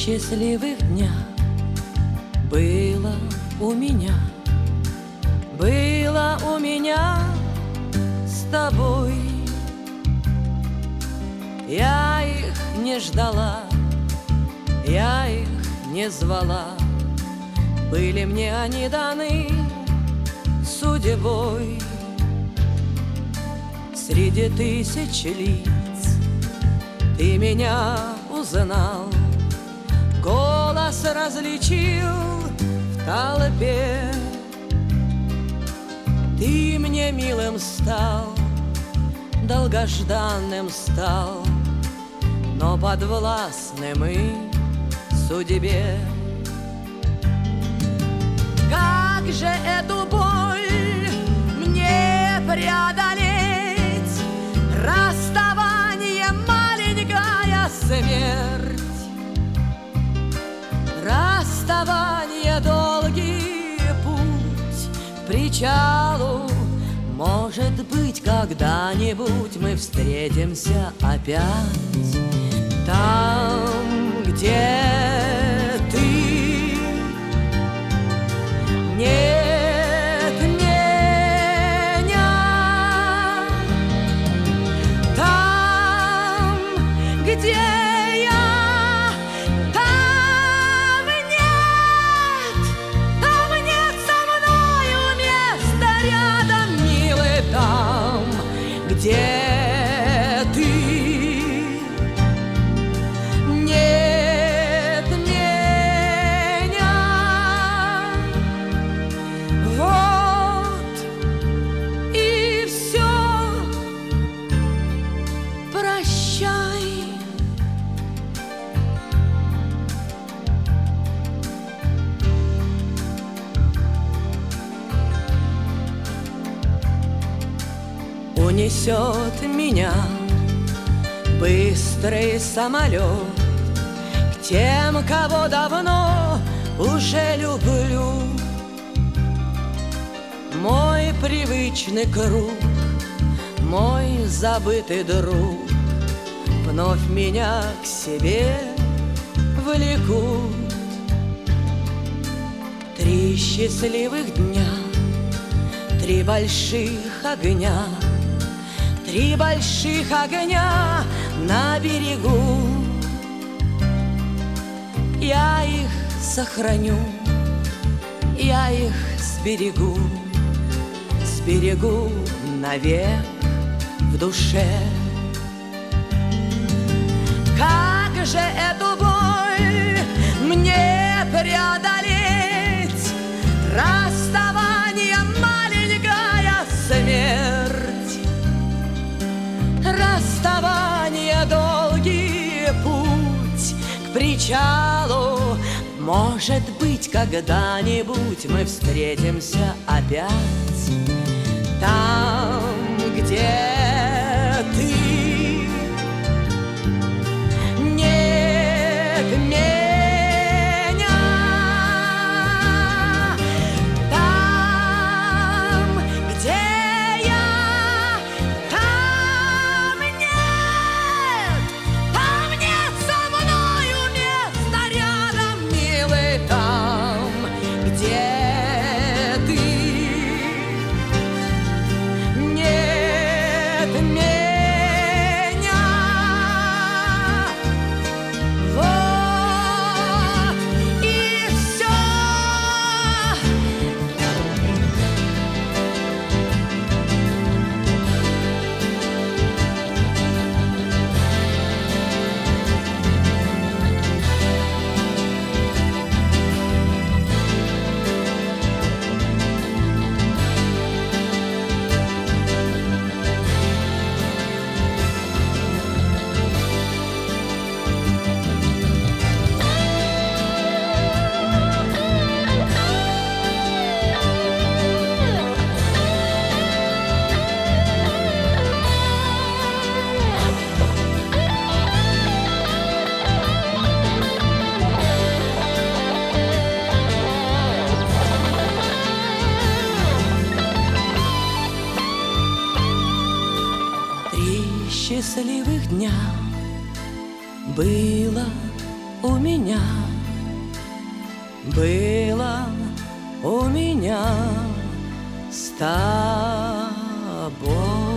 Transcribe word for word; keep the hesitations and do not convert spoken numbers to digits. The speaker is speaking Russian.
счастливых дня было у меня, было у меня с тобой. Я их не ждала, я их не звала, были мне они даны судьбой. Среди тысяч лиц ты меня узнал, голос различил в толпе. Ты мне милым стал, долгожданным стал, но подвластным и судьбе. Как же эту боль мне преодолеть? Расставание, маленькая смерть, расставание, долгий путь к причалу. Может быть, когда-нибудь мы встретимся опять там, где ты. Нет меня там, где я, там нет, там нет со мною места рядом, милый, там, где унесет меня быстрый самолет к тем, кого давно уже люблю. Мой привычный круг, мой забытый друг вновь меня к себе влекут. Три счастливых дня, три больших огня, три больших огня на берегу. Я их сохраню, я их сберегу, сберегу навек в душе. Как же эту боль мне преодолеть? Расставание, маленькая смерть, расставание, долгий путь к причалу. Может быть, когда-нибудь мы встретимся опять там, где ты. Нет меня там, где я, там нет, там нет со мною места рядом, милый, там, где ты. Нет меня. Вот и все. Три счастливых дня было у меня, было у меня с тобой.